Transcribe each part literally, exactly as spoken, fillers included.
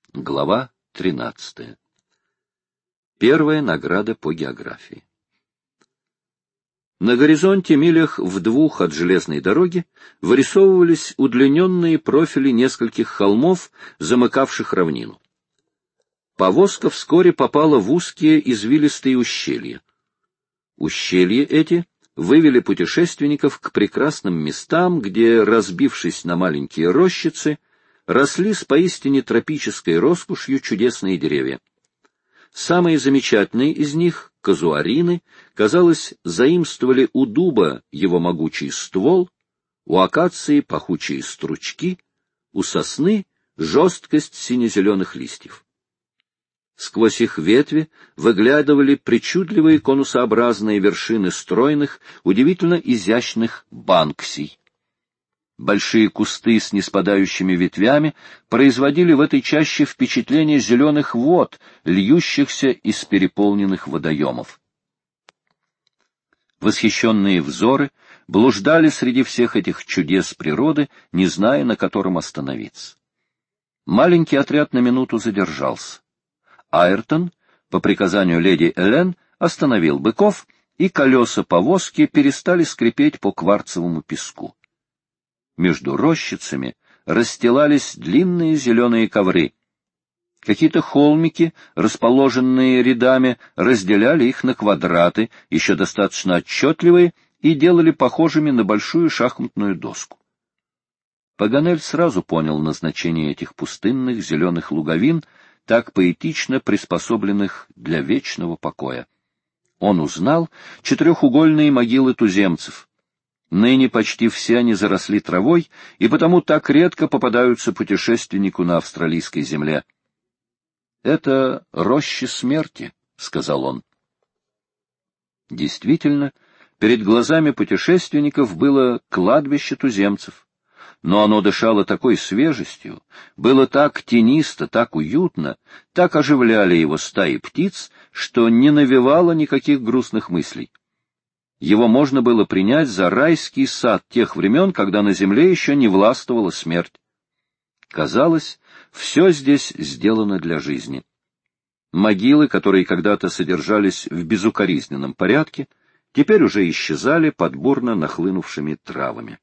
Глава тринадцатая. Первая награда по географии. На горизонте, милях в двух от железной дороги, вырисовывались удлиненные профили нескольких холмов, замыкавших равнину. Повозка вскоре попала в узкие извилистые ущелья. Ущелья эти вывели путешественников к прекрасным местам, где, разбившись на маленькие рощицы, росли с поистине тропической роскошью чудесные деревья. Самые замечательные из них, казуарины, казалось, заимствовали у дуба его могучий ствол, у акации пахучие стручки, у сосны жесткость сине-зеленых листьев. Сквозь их ветви выглядывали причудливые конусообразные вершины стройных, удивительно изящных банксий. Большие кусты с ниспадающими ветвями производили в этой чаще впечатление зеленых вод, льющихся из переполненных водоемов. Восхищенные взоры блуждали среди всех этих чудес природы, не зная, на котором остановиться. Маленький отряд на минуту задержался. Айртон, по приказанию леди Элен, остановил быков, и колеса повозки перестали скрипеть по кварцевому песку. Между рощицами расстилались длинные зеленые ковры. Какие-то холмики, расположенные рядами, разделяли их на квадраты, еще достаточно отчетливые, и делали похожими на большую шахматную доску. Паганель сразу понял назначение этих пустынных зеленых луговин, так поэтично приспособленных для вечного покоя. Он узнал четырехугольные могилы туземцев. Ныне почти все они заросли травой, и потому так редко попадаются путешественнику на австралийской земле. — Это рощи смерти, — сказал он. Действительно, перед глазами путешественников было кладбище туземцев, но оно дышало такой свежестью, было так тенисто, так уютно, так оживляли его стаи птиц, что не навевало никаких грустных мыслей. Его можно было принять за райский сад тех времен, когда на земле еще не властвовала смерть. Казалось, все здесь сделано для жизни. Могилы, которые когда-то содержались в безукоризненном порядке, теперь уже исчезали под бурно нахлынувшими травами.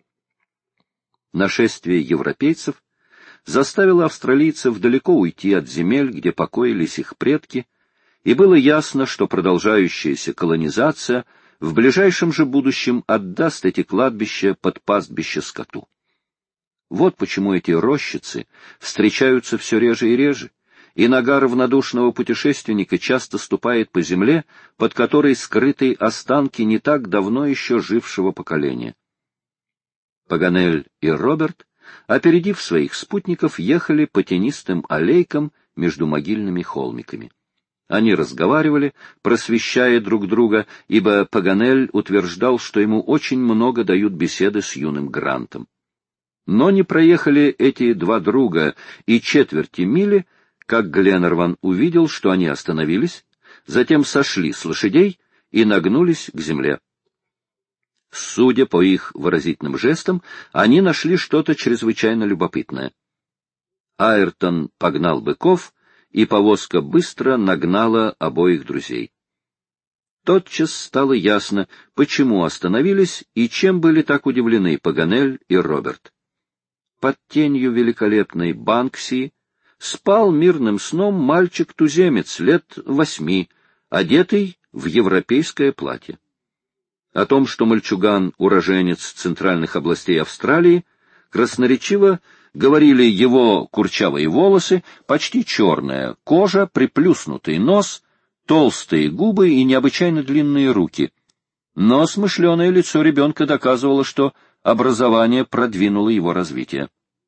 Нашествие европейцев заставило австралийцев далеко уйти от земель, где покоились их предки, и было ясно, что продолжающаяся колонизация в ближайшем же будущем отдаст эти кладбища под пастбище скоту. Вот почему эти рощицы встречаются все реже и реже, и нога равнодушного путешественника часто ступает по земле, под которой скрыты останки не так давно еще жившего поколения. Паганель и Роберт, опередив своих спутников, ехали по тенистым аллейкам между могильными холмиками. Они разговаривали, просвещая друг друга, ибо Паганель утверждал, что ему очень много дают беседы с юным Грантом. Но не проехали эти два друга и четверти мили, как Гленнерван увидел, что они остановились, затем сошли с лошадей и нагнулись к земле. Судя по их выразительным жестам, они нашли что-то чрезвычайно любопытное. Айртон погнал быков, и повозка быстро нагнала обоих друзей. Тотчас стало ясно, почему остановились и чем были так удивлены Паганель и Роберт. Под тенью великолепной Банксии спал мирным сном мальчик-туземец лет восьми, одетый в европейское платье. О том, что мальчуган — уроженец центральных областей Австралии, красноречиво говорили его курчавые волосы, почти черная кожа, приплюснутый нос, толстые губы и необычайно длинные руки. Но смышленое лицо ребенка доказывало, что образование продвинуло его развитие.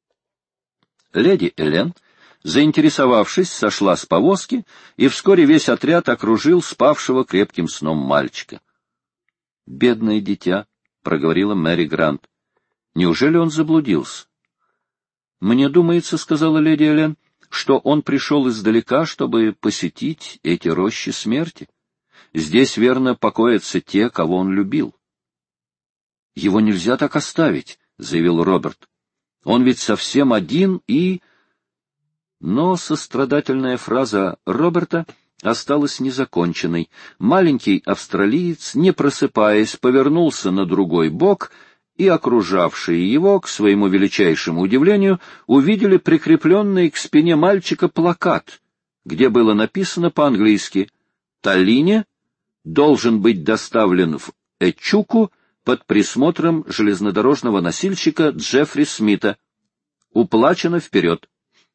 Леди Элен, заинтересовавшись, сошла с повозки, и вскоре весь отряд окружил спавшего крепким сном мальчика. — Бедное дитя, — проговорила Мэри Грант. — Неужели он заблудился? — Мне думается, — сказала леди Элен, — что он пришел издалека, чтобы посетить эти рощи смерти. Здесь, верно, покоятся те, кого он любил. — Его нельзя так оставить, — заявил Роберт. — Он ведь совсем один и... Но сострадательная фраза Роберта осталась незаконченной. Маленький австралиец, не просыпаясь, повернулся на другой бок, и окружавшие его, к своему величайшему удивлению, увидели прикрепленный к спине мальчика плакат, где было написано по-английски «Таллине должен быть доставлен в Эчуку под присмотром железнодорожного носильщика Джеффри Смита. Уплачено вперед».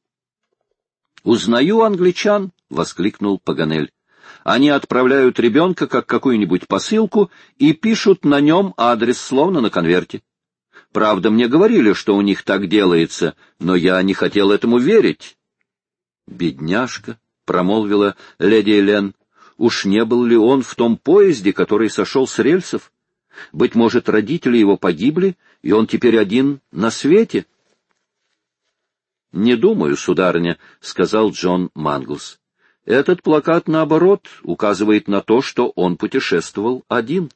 «Узнаю англичан!» — воскликнул Паганель. «Они отправляют ребенка как какую-нибудь посылку и пишут на нем адрес, словно на конверте. Правда, мне говорили, что у них так делается, но я не хотел этому верить». «Бедняжка!» — промолвила леди Элен. «Уж не был ли он в том поезде, который сошел с рельсов? Быть может, родители его погибли, и он теперь один на свете?» «Не думаю, сударыня», — сказал Джон Манглс. «Этот плакат, наоборот, указывает на то, что он путешествовал один».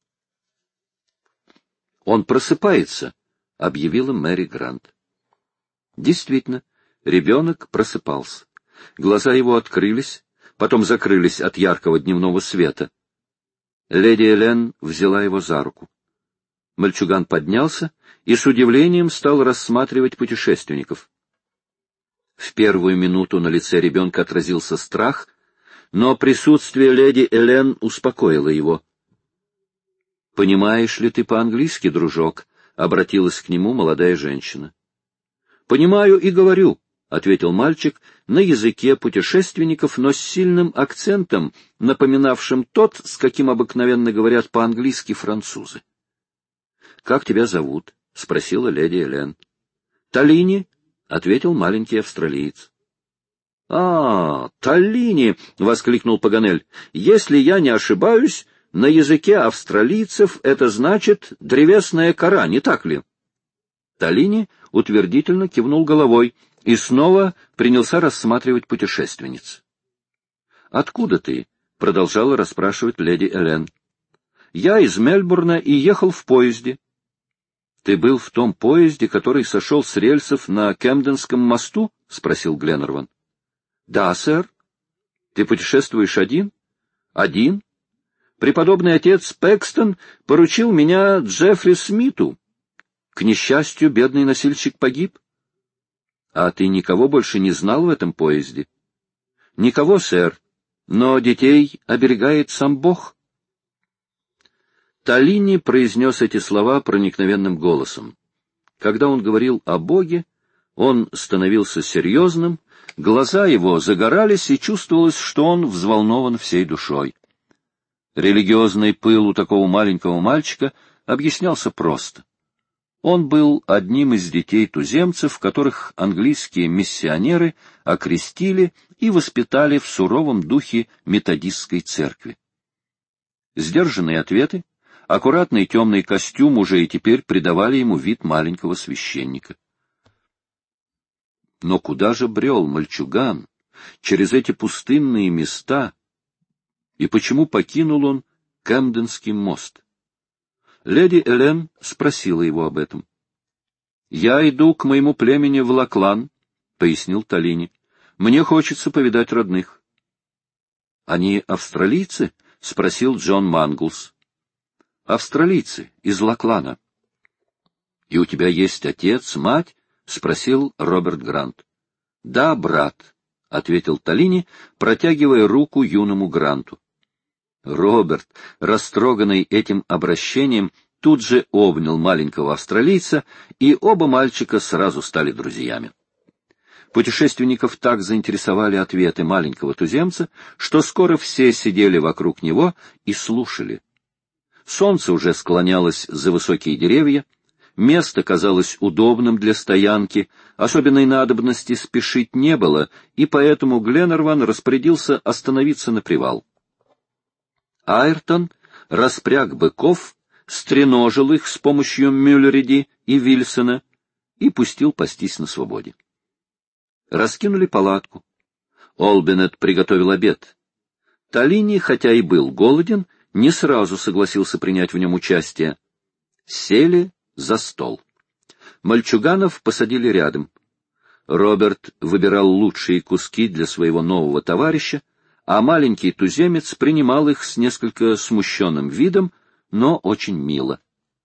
«Он просыпается», — объявила Мэри Грант. Действительно, ребенок просыпался. Глаза его открылись, потом закрылись от яркого дневного света. Леди Элен взяла его за руку. Мальчуган поднялся и с удивлением стал рассматривать путешественников. В первую минуту на лице ребенка отразился страх, но присутствие леди Элен успокоило его. — Понимаешь ли ты по-английски, дружок? — обратилась к нему молодая женщина. — Понимаю и говорю, — ответил мальчик, на языке путешественников, но с сильным акцентом, напоминавшим тот, с каким обыкновенно говорят по-английски французы. — Как тебя зовут? — спросила леди Элен. — Таллини, — ответил маленький австралиец. — А, Таллини! — воскликнул Паганель. — Если я не ошибаюсь, на языке австралийцев это значит «древесная кора», не так ли? Таллини утвердительно кивнул головой и снова принялся рассматривать путешественниц. — Откуда ты? — продолжала расспрашивать леди Элен. — Я из Мельбурна и ехал в поезде. — Ты был в том поезде, который сошел с рельсов на Кемденском мосту? — спросил Гленнерван. — Да, сэр. — Ты путешествуешь один? — Один. Преподобный отец Пэкстон поручил меня Джеффри Смиту. К несчастью, бедный носильщик погиб. — А ты никого больше не знал в этом поезде? — Никого, сэр, но детей оберегает сам Бог. Таллини произнес эти слова проникновенным голосом. Когда он говорил о Боге, он становился серьезным, глаза его загорались, и чувствовалось, что он взволнован всей душой. Религиозный пыл у такого маленького мальчика объяснялся просто. Он был одним из детей туземцев, которых английские миссионеры окрестили и воспитали в суровом духе методистской церкви. Сдержанные ответы, аккуратный темный костюм уже и теперь придавали ему вид маленького священника. Но куда же брел мальчуган через эти пустынные места, и почему покинул он Кемденский мост? Леди Элен спросила его об этом. — Я иду к моему племени в Лаклан, — пояснил Таллини. — Мне хочется повидать родных. — Они австралийцы? — спросил Джон Манглс. — Австралийцы, из Лаклана. — И у тебя есть отец, мать? — спросил Роберт Грант. — Да, брат, — ответил Таллини, протягивая руку юному Гранту. Роберт, растроганный этим обращением, тут же обнял маленького австралийца, и оба мальчика сразу стали друзьями. Путешественников так заинтересовали ответы маленького туземца, что скоро все сидели вокруг него и слушали. Солнце уже склонялось за высокие деревья, место казалось удобным для стоянки, особенной надобности спешить не было, и поэтому Гленнерван распорядился остановиться на привал. Айртон распряг быков, стреножил их с помощью Мюллериди и Вильсона и пустил пастись на свободе. Раскинули палатку. Олбинет приготовил обед. Таллини, хотя и был голоден, не сразу согласился принять в нем участие. Сели за стол. Мальчуганов посадили рядом. Роберт выбирал лучшие куски для своего нового товарища, а маленький туземец принимал их с несколько смущенным видом, но очень мило.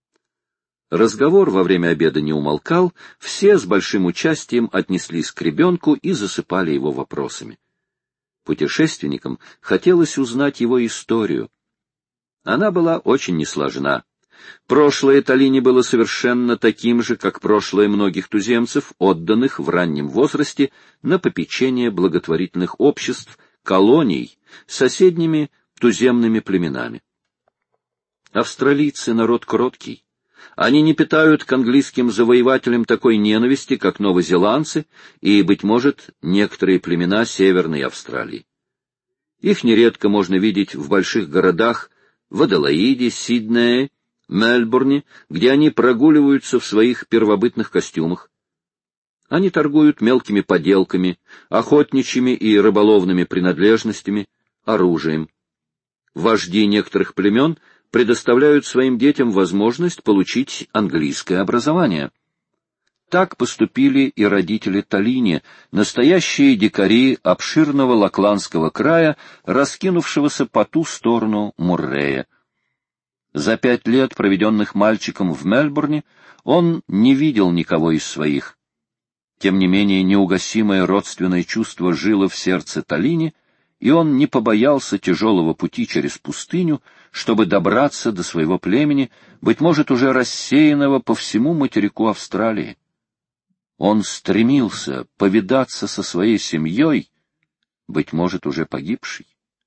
Разговор во время обеда не умолкал, все с большим участием отнеслись к ребенку и засыпали его вопросами. Путешественникам хотелось узнать его историю. Она была очень несложна. Прошлое Толини было совершенно таким же, как прошлое многих туземцев, отданных в раннем возрасте на попечение благотворительных обществ, колоний, соседними туземными племенами. Австралийцы — народ кроткий. Они не питают к английским завоевателям такой ненависти, как новозеландцы и, быть может, некоторые племена Северной Австралии. Их нередко можно видеть в больших городах, в Аделаиде, Сиднее, Мельбурне, где они прогуливаются в своих первобытных костюмах. Они торгуют мелкими поделками, охотничьими и рыболовными принадлежностями, оружием. Вожди некоторых племен предоставляют своим детям возможность получить английское образование. Так поступили и родители Толини, настоящие дикари обширного Лакландского края, раскинувшегося по ту сторону Муррея. За пять лет, проведенных мальчиком в Мельбурне, он не видел никого из своих. Тем не менее, неугасимое родственное чувство жило в сердце Толини, и он не побоялся тяжелого пути через пустыню, чтобы добраться до своего племени, быть может, уже рассеянного по всему материку Австралии. Он стремился повидаться со своей семьей, быть может, уже погибшей.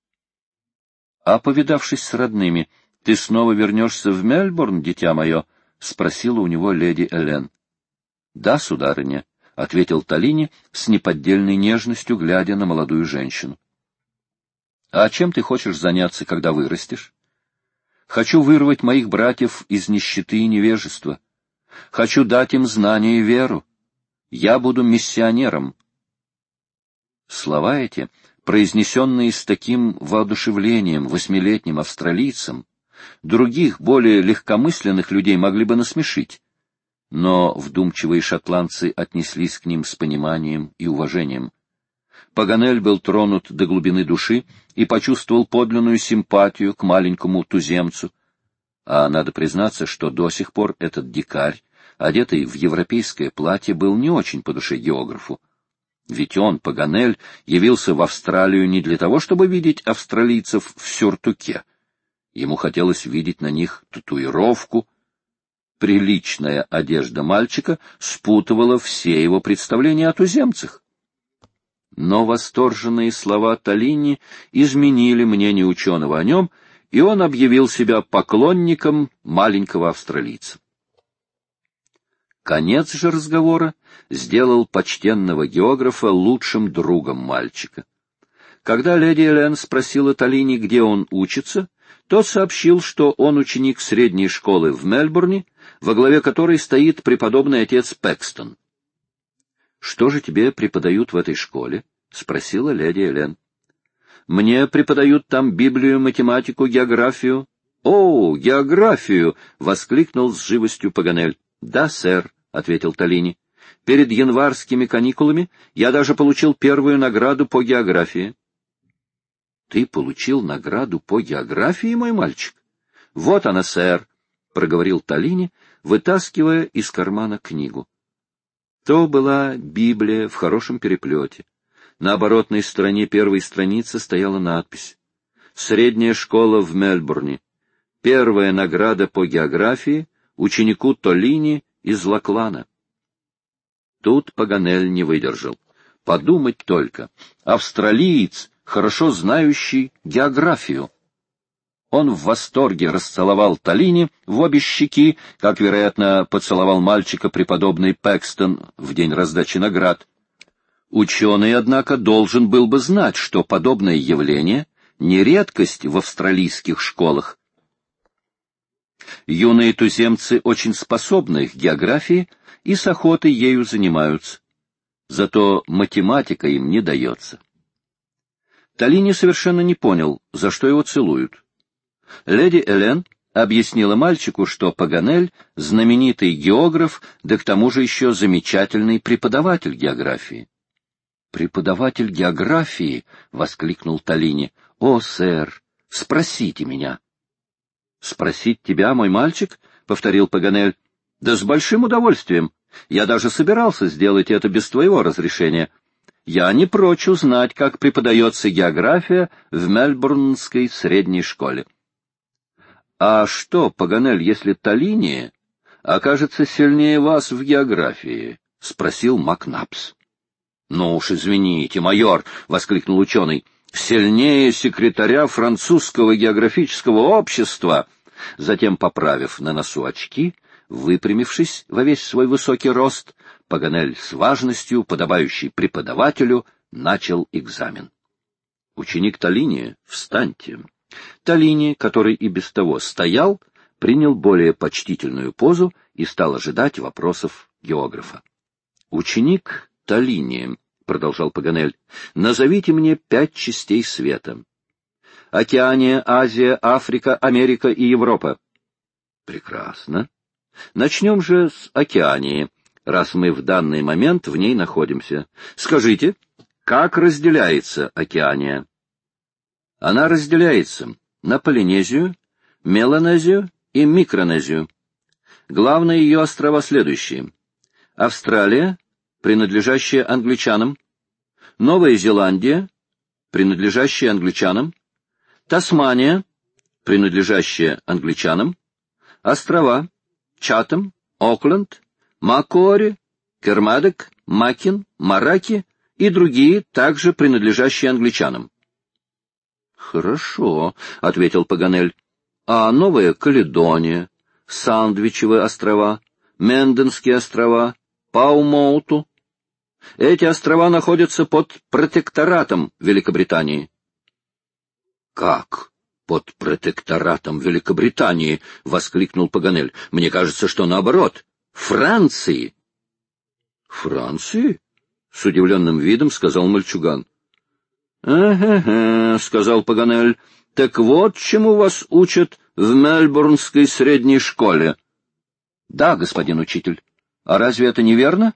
— А повидавшись с родными, ты снова вернешься в Мельбурн, дитя мое? — спросила у него леди Элен. — Да, сударыня, — ответил Толини с неподдельной нежностью, глядя на молодую женщину. — А чем ты хочешь заняться, когда вырастешь? — Хочу вырвать моих братьев из нищеты и невежества. Хочу дать им знание и веру. Я буду миссионером. Слова эти, произнесенные с таким воодушевлением восьмилетним австралийцем, других, более легкомысленных людей могли бы насмешить, но вдумчивые шотландцы отнеслись к ним с пониманием и уважением. Паганель был тронут до глубины души и почувствовал подлинную симпатию к маленькому туземцу, а надо признаться, что до сих пор этот дикарь, одетый в европейское платье, был не очень по душе географу. Ведь он, Паганель, явился в Австралию не для того, чтобы видеть австралийцев в сюртуке. Ему хотелось видеть на них татуировку. Приличная одежда мальчика спутывала все его представления о туземцах. Но восторженные слова Толини изменили мнение ученого о нем, и он объявил себя поклонником маленького австралийца. Конец же разговора сделал почтенного географа лучшим другом мальчика. Когда леди Элен спросила Толини, где он учится, тот сообщил, что он ученик средней школы в Мельбурне, во главе которой стоит преподобный отец Пэкстон. — Что же тебе преподают в этой школе? — спросила леди Элен. — Мне преподают там Библию, математику, географию. — О, географию! — воскликнул с живостью Паганель. — Да, сэр, — ответил Толини. — Перед январскими каникулами я даже получил первую награду по географии. — Ты получил награду по географии, мой мальчик? — Вот она, сэр, — проговорил Толини, вытаскивая из кармана книгу. То была Библия в хорошем переплете. На оборотной стороне первой страницы стояла надпись: «Средняя школа в Мельбурне. Первая награда по географии ученику Толини из Лаклана». Тут Паганель не выдержал. Подумать только, австралиец, хорошо знающий географию. Он в восторге расцеловал Толини в обе щеки, как, вероятно, поцеловал мальчика преподобный Пэкстон в день раздачи наград. Ученый, однако, должен был бы знать, что подобное явление не редкость в австралийских школах. Юные туземцы очень способны к географии и с охотой ею занимаются. Зато математика им не дается. Толини совершенно не понял, за что его целуют. Леди Элен объяснила мальчику, что Паганель — знаменитый географ, да к тому же еще замечательный преподаватель географии. «Преподаватель географии!» — воскликнул Толини. «О, сэр, спросите меня!» «Спросить тебя, мой мальчик?» — повторил Паганель. «Да с большим удовольствием. Я даже собирался сделать это без твоего разрешения. Я не прочь узнать, как преподается география в Мельбурнской средней школе». «А что, Паганель, если Толини окажется сильнее вас в географии?» — спросил Макнапс. «Ну уж извините, майор!» — воскликнул ученый. «Сильнее секретаря французского географического общества!» Затем, поправив на носу очки, выпрямившись во весь свой высокий рост, Паганель с важностью, подобающей преподавателю, начал экзамен. «Ученик Толини, встаньте!» Толини, который и без того стоял, принял более почтительную позу и стал ожидать вопросов географа. «Ученик Толини», — продолжал Паганель, — «назовите мне пять частей света. Океания, Азия, Африка, Америка и Европа». «Прекрасно. Начнем же с Океании, раз мы в данный момент в ней находимся. Скажите, как разделяется Океания?» Она разделяется на Полинезию, Меланезию и Микронезию. Главные ее острова следующие. Австралия, принадлежащая англичанам, Новая Зеландия, принадлежащая англичанам, Тасмания, принадлежащая англичанам, острова Чатам, Окленд, Маккуари, Кермадек, Макин, Мараки и другие, также принадлежащие англичанам. «Хорошо», — ответил Паганель. «А Новая Каледония, Сандвичевые острова, Менденские острова, Паумоуту? Эти острова находятся под протекторатом Великобритании». «Как под протекторатом Великобритании?» — воскликнул Паганель. «Мне кажется, что наоборот. Франции». «Франции?» — с удивленным видом сказал мальчуган. «Ага-га», — сказал Паганель, — «так вот чему вас учат в Мельбурнской средней школе». «Да, господин учитель. А разве это не верно?»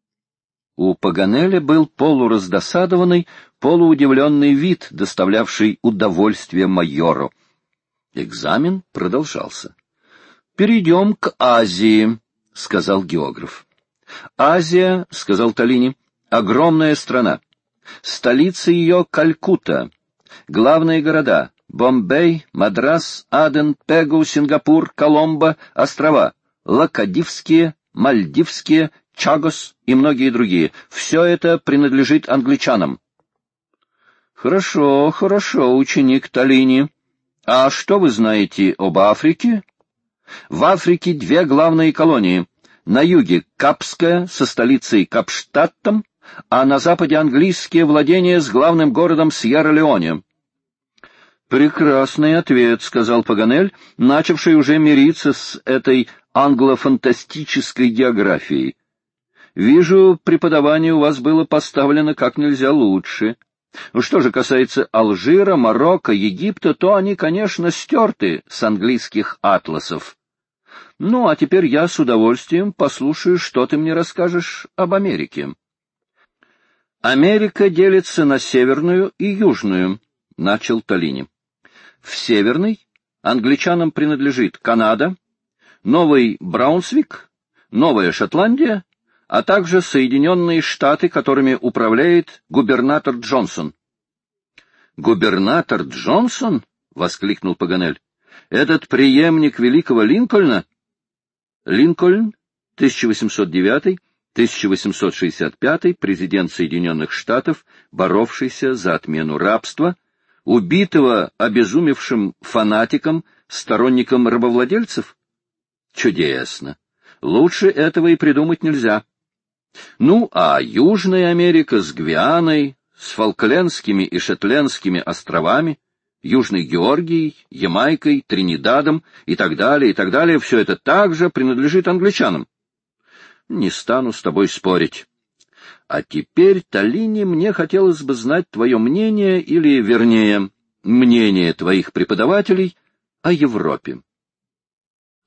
У Паганеля был полураздосадованный, полуудивленный вид, доставлявший удовольствие майору. Экзамен продолжался. «Перейдем к Азии», — сказал географ. «Азия, — сказал Толини, — огромная страна. Столица ее — Калькутта. Главные города — Бомбей, Мадрас, Аден, Пегу, Сингапур, Коломбо, острова — Лакадивские, Мальдивские, Чагос и многие другие. Все это принадлежит англичанам». «Хорошо, хорошо, ученик Толини. А что вы знаете об Африке?» «В Африке две главные колонии. На юге — Капская со столицей Капштадтом, а на западе английские владения с главным городом Сьерра-Леоне». «Прекрасный ответ», — сказал Паганель, начавший уже мириться с этой англо-фантастической географией. «Вижу, преподавание у вас было поставлено как нельзя лучше. Что же касается Алжира, Марокко, Египта, то они, конечно, стерты с английских атласов. Ну, а теперь я с удовольствием послушаю, что ты мне расскажешь об Америке». «Америка делится на северную и южную», — начал Толини. «В северной англичанам принадлежит Канада, Новый Браунсвик, Новая Шотландия, а также Соединенные Штаты, которыми управляет губернатор Джонсон». «Губернатор Джонсон?» — воскликнул Паганель. «Этот преемник великого Линкольна?» Линкольн, тысяча восемьсот девятый — тысяча восемьсот шестьдесят пятый, президент Соединенных Штатов, боровшийся за отмену рабства, убитого обезумевшим фанатиком, сторонником рабовладельцев? Чудесно! Лучше этого и придумать нельзя. Ну, а Южная Америка с Гвианой, с Фолклендскими и Шетлендскими островами, Южной Георгией, Ямайкой, Тринидадом и так далее, и так далее, все это также принадлежит англичанам. Не стану с тобой спорить. А теперь, Толини, мне хотелось бы знать твое мнение, или, вернее, мнение твоих преподавателей о Европе.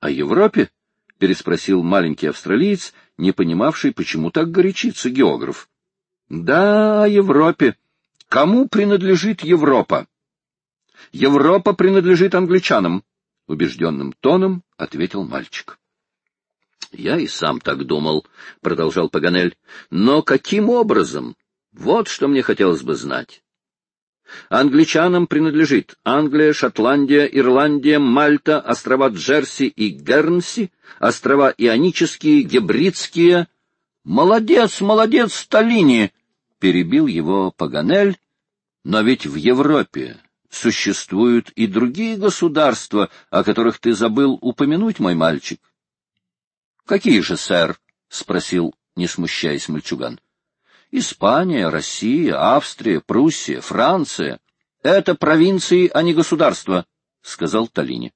О Европе? — переспросил маленький австралиец, не понимавший, почему так горячится географ. — Да, о Европе. Кому принадлежит Европа? — Европа принадлежит англичанам, — убежденным тоном ответил мальчик. — Я и сам так думал, — продолжал Паганель. — Но каким образом? Вот что мне хотелось бы знать. Англичанам принадлежит Англия, Шотландия, Ирландия, Мальта, острова Джерси и Гернси, острова Ионические, Гебридские. — Молодец, молодец, Сталини! — перебил его Паганель. — Но ведь в Европе существуют и другие государства, о которых ты забыл упомянуть, мой мальчик. — Какие же, сэр? — спросил, не смущаясь, мальчуган. — Испания, Россия, Австрия, Пруссия, Франция — это провинции, а не государства, — сказал Толини.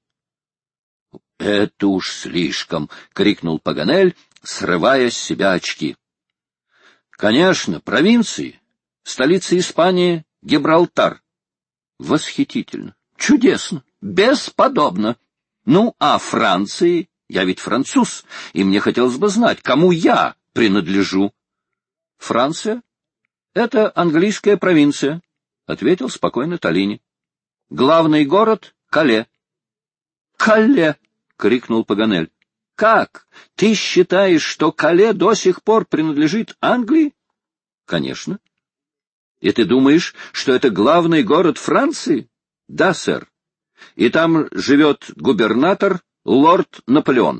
— Это уж слишком! — крикнул Паганель, срывая с себя очки. — Конечно, провинции. Столица Испании — Гибралтар. — Восхитительно! Чудесно! Бесподобно! Ну, а Франции? Я ведь француз, и мне хотелось бы знать, кому я принадлежу. — Франция — это английская провинция, — ответил спокойно Толини. — Главный город — Кале. — Кале! — крикнул Паганель. — Как? Ты считаешь, что Кале до сих пор принадлежит Англии? — Конечно. — И ты думаешь, что это главный город Франции? — Да, сэр. И там живет губернатор лорд Наполеон.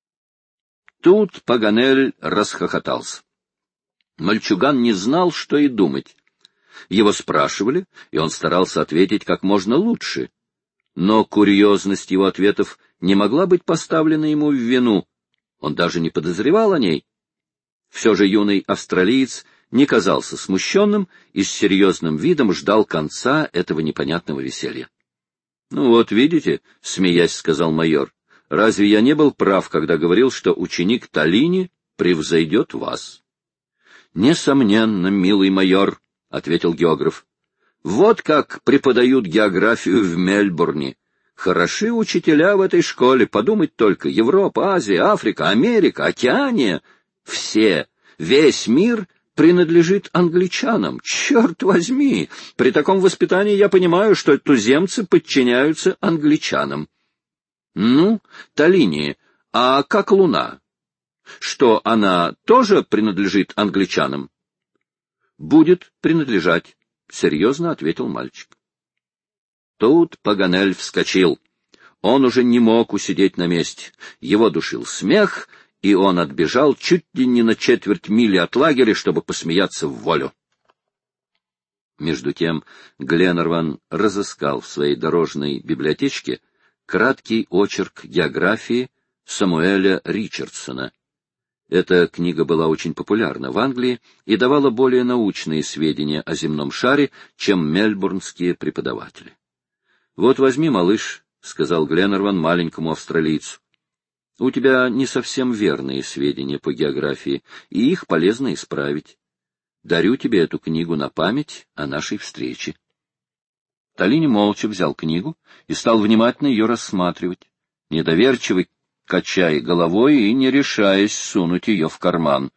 Тут Паганель расхохотался. Мальчуган не знал, что и думать. Его спрашивали, и он старался ответить как можно лучше. Но курьезность его ответов не могла быть поставлена ему в вину. Он даже не подозревал о ней. Все же юный австралиец не казался смущенным и с серьезным видом ждал конца этого непонятного веселья. — Ну вот, видите, — смеясь сказал майор, — разве я не был прав, когда говорил, что ученик Толини превзойдет вас? — Несомненно, милый майор, — ответил географ. — Вот как преподают географию в Мельбурне. Хороши учителя в этой школе, подумать только, Европа, Азия, Африка, Америка, Океания — все, весь мир принадлежит англичанам. Черт возьми! При таком воспитании я понимаю, что туземцы подчиняются англичанам. Ну, Толини, а как Луна? Что она тоже принадлежит англичанам? Будет принадлежать, — серьезно ответил мальчик. Тут Паганель вскочил. Он уже не мог усидеть на месте. Его душил смех, и он отбежал чуть ли не на четверть мили от лагеря, чтобы посмеяться в волю. Между тем Гленнерван разыскал в своей дорожной библиотечке краткий очерк географии Самуэля Ричардсона. Эта книга была очень популярна в Англии и давала более научные сведения о земном шаре, чем мельбурнские преподаватели. — Вот возьми, малыш, — сказал Гленнерван маленькому австралийцу. — У тебя не совсем верные сведения по географии, и их полезно исправить. Дарю тебе эту книгу на память о нашей встрече. Толини молча взял книгу и стал внимательно ее рассматривать, недоверчивый, качая головой и не решаясь сунуть ее в карман.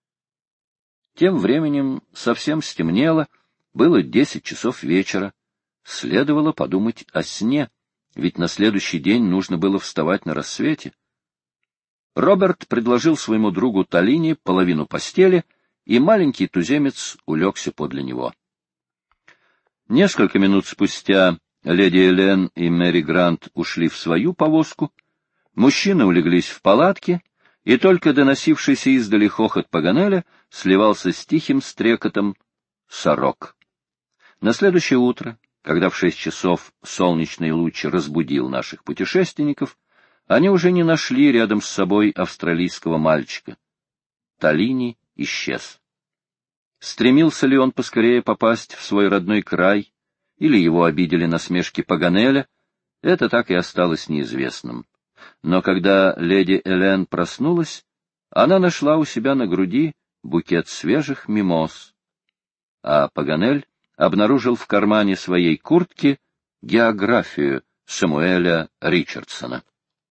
Тем временем совсем стемнело, было десять часов вечера. Следовало подумать о сне, ведь на следующий день нужно было вставать на рассвете. Роберт предложил своему другу Толини половину постели, и маленький туземец улегся подле него. Несколько минут спустя леди Элен и Мэри Грант ушли в свою повозку, мужчины улеглись в палатке, и только доносившийся издали хохот Паганеля сливался с тихим стрекотом сорок. На следующее утро, когда в шесть часов солнечный луч разбудил наших путешественников, они уже не нашли рядом с собой австралийского мальчика. Толини исчез. Стремился ли он поскорее попасть в свой родной край, или его обидели насмешки Паганеля, это так и осталось неизвестным. Но когда леди Элен проснулась, она нашла у себя на груди букет свежих мимоз, а Паганель обнаружил в кармане своей куртки географию Самуэля Ричардсона.